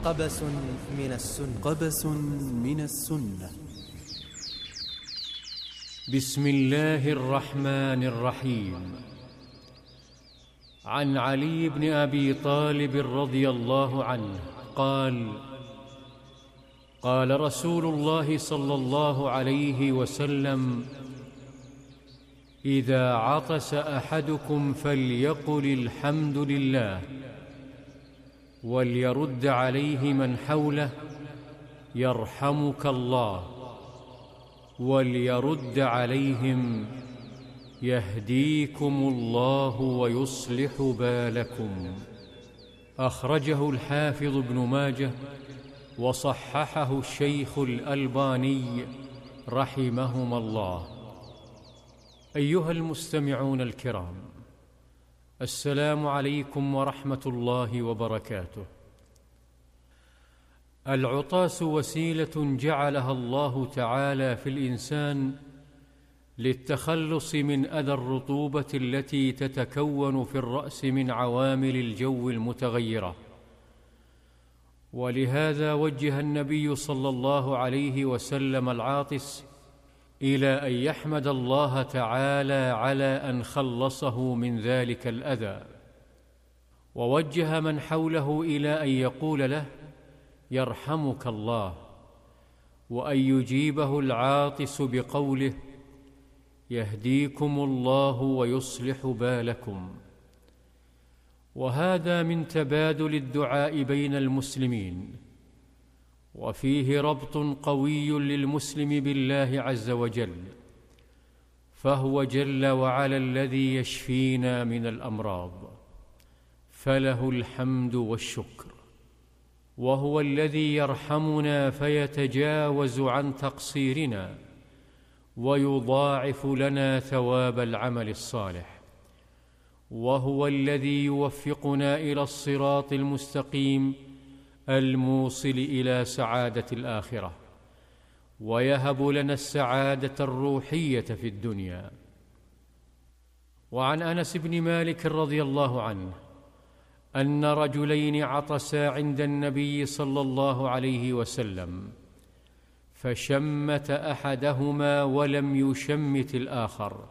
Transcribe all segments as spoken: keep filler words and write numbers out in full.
قبس من السنة قبس من السنة. بسم الله الرحمن الرحيم. عن علي بن أبي طالب رضي الله عنه قال: قال رسول الله صلى الله عليه وسلم: إذا عطس أحدكم فليقل الحمد لله، وليرد عليه من حوله: يرحمك الله، وليرد عليهم: يهديكم الله ويصلح بالكم. أخرجه الحافظ ابن ماجه وصححه الشيخ الألباني رحمهما الله. أيها المستمعون الكرام، السلام عليكم ورحمة الله وبركاته. العطاس وسيلة جعلها الله تعالى في الإنسان للتخلص من أذى الرطوبة التي تتكون في الرأس من عوامل الجو المتغيرة، ولهذا وجه النبي صلى الله عليه وسلم العاطس إلى أن يحمد الله تعالى على أن خلصه من ذلك الأذى، ووجه من حوله إلى أن يقول له: يرحمك الله، وأن يجيبه العاطس بقوله: يهديكم الله ويصلح بالكم. وهذا من تبادل الدعاء بين المسلمين، وفيه ربط قوي للمسلم بالله عز وجل، فهو جل وعلا الذي يشفينا من الأمراض، فله الحمد والشكر، وهو الذي يرحمنا فيتجاوز عن تقصيرنا ويضاعف لنا ثواب العمل الصالح، وهو الذي يوفقنا إلى الصراط المستقيم الموصل إلى سعادة الآخرة، ويهب لنا السعادة الروحية في الدنيا. وعن أنس بن مالك رضي الله عنه أن رجلين عطسا عند النبي صلى الله عليه وسلم، فشمت أحدهما ولم يشمت الآخر،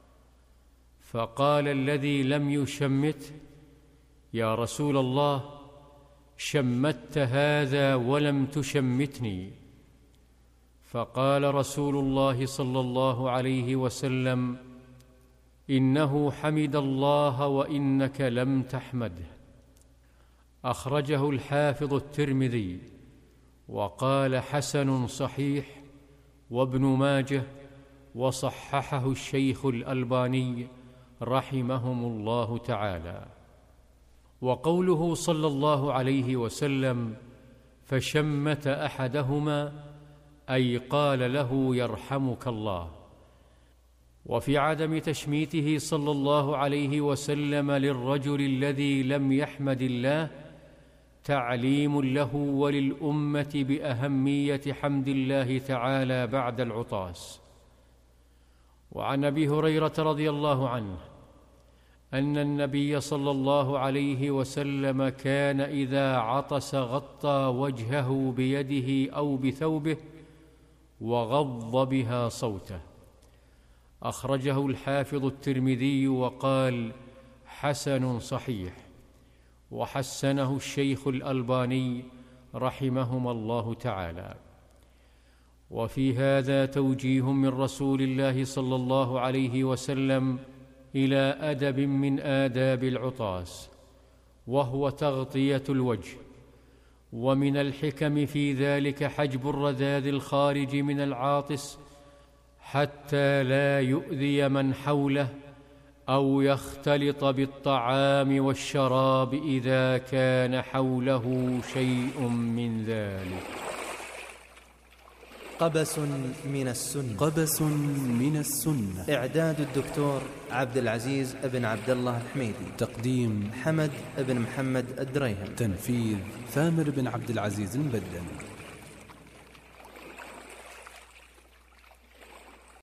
فقال الذي لم يشمت: يا رسول الله، شمت هذا ولم تشمتني. فقال رسول الله صلى الله عليه وسلم: إنه حمد الله وإنك لم تحمده. أخرجه الحافظ الترمذي وقال: حسن صحيح، وابن ماجه وصححه الشيخ الألباني رحمهم الله تعالى. وقوله صلى الله عليه وسلم: فشمت أحدهما، أي قال له: يرحمك الله. وفي عدم تشميته صلى الله عليه وسلم للرجل الذي لم يحمد الله تعليم له وللأمة بأهمية حمد الله تعالى بعد العطاس. وعن أبي هريرة رضي الله عنه أن النبي صلى الله عليه وسلم كان إذا عطس غطى وجهه بيده أو بثوبه وغض بها صوته. أخرجه الحافظ الترمذي وقال: حسن صحيح، وحسنه الشيخ الألباني رحمهما الله تعالى. وفي هذا توجيه من رسول الله صلى الله عليه وسلم إلى أدب من آداب العطاس، وهو تغطية الوجه. ومن الحكم في ذلك حجب الرذاذ الخارج من العاطس حتى لا يؤذي من حوله أو يختلط بالطعام والشراب إذا كان حوله شيء من ذلك. قبس من السنة. قبس من السنة. إعداد الدكتور عبد العزيز بن عبد الله الحميدي. تقديم حمد بن محمد الدريهم. تنفيذ ثامر بن عبد العزيز البدن.